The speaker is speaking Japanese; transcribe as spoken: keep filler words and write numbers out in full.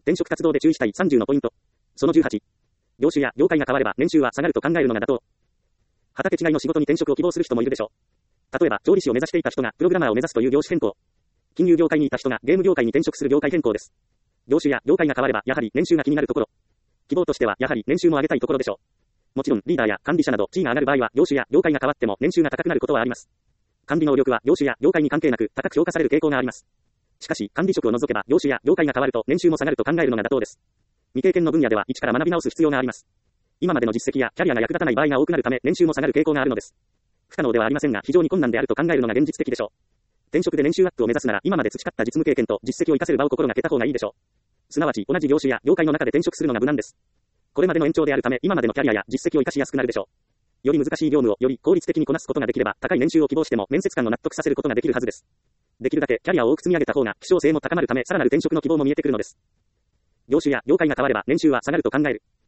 転職活動で注意したいさんじゅうのポイント。そのじゅうはち。業種や業界が変われば年収は下がると考えるのが妥当。畑違いの仕事に転職を希望する人もいるでしょう。例えば、調理師を目指していた人がプログラマーを目指すという業種変更。金融業界にいた人がゲーム業界に転職する業界変更です。業種や業界が変わればやはり年収が気になるところ。希望としてはやはり年収も上げたいところでしょう。もちろんリーダーや管理者など地位が上がる場合は業種や業界が変わっても年収が高くなることはあります。管理能力は業種や業界に関係なく高く評価される傾向があります。しかし管理職を除けば業種や業界が変わると年収も下がると考えるのが妥当です。未経験の分野では一から学び直す必要があります。今までの実績やキャリアが役立たない場合が多くなるため年収も下がる傾向があるのです。不可能ではありませんが非常に困難であると考えるのが現実的でしょう。転職で年収アップを目指すなら今まで培った実務経験と実績を活かせる場を心がけた方がいいでしょう。すなわち同じ業種や業界の中で転職するのが無難です。これまでの延長であるため今までのキャリアや実績を活かしやすくなるでしょう。より難しい業務をより効率的にこなすことができれば高い年収を希望しても面接官を納得させることができるはずです。できるだけキャリアを多く積み上げた方が希少性も高まるためさらなる転職の希望も見えてくるのです。業種や業界が変われば年収は下がると考える。